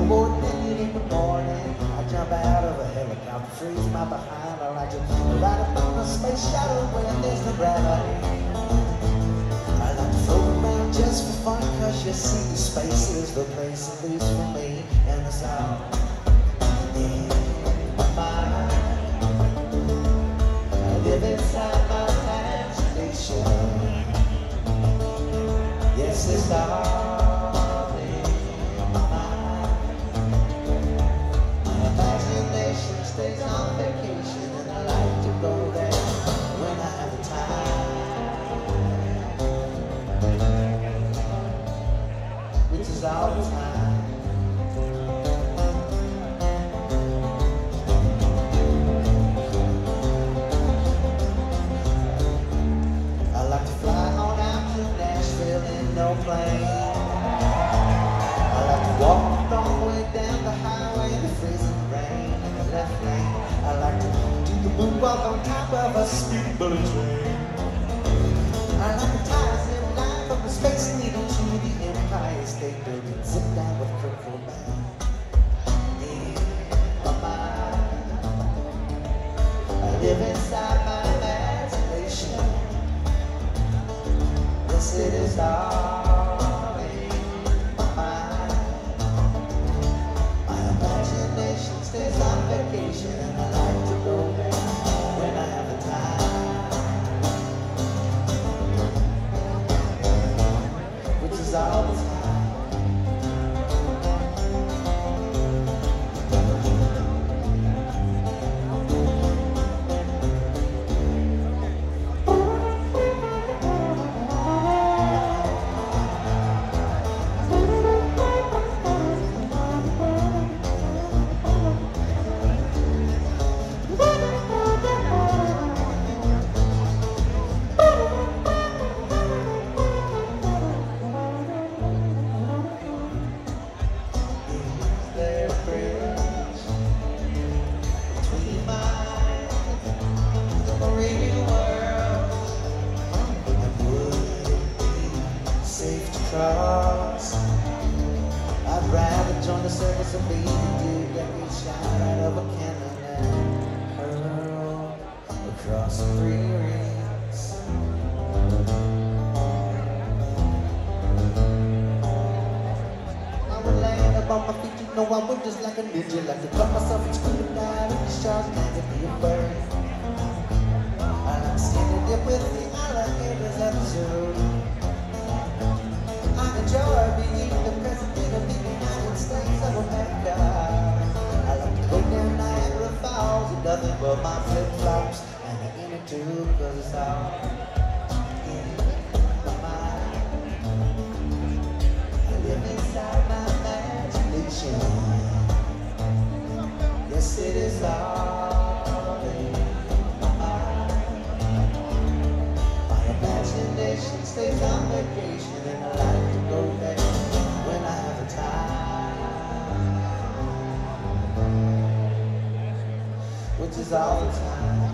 snowboarding in the morning. I jump out of a helicopter, freeze my behind. I like to ride up on a space shuttle when there's no gravity. I like to float around just for fun, cause you see space is the place, at least for me, and it's all in my mind. I live inside my imagination. Yes, it's all in my mind. My imagination stays on vacation, and I like to go there when I have the time, which is all the time. I like to fly on out to Nashville in no plane. I like to walk the long way down the highway in the freezing rain in the left lane. I like to do the moonwalk on top of a speed bullet train. I like to tie a zip line from the Space Needle to the Empire State Building, zip down with Kurt Cobain. In my mind, I live inside my imagination. Yes, it is all in my mind. My imagination stays on vacation, and I like to go there when I have the time, which is all the time. I'd rather join the circus of being a dude that can shot out of a cannon and hurl across the 3 rings. I would land up on my feet, you know I would, just like a ninja, like to cut myself and screw it down in the shark tank and be a bird. I like standing there with the alligators at the zoo. I enjoy being the president of the United States of America. I like to go down Niagara Falls with nothing but my flip-flops and the inner tube, cause it's all in my mind. I live inside my imagination. Yes, it is all in my mind. My imagination stays on vacation, and I like to go there when I have the time, which is all the time.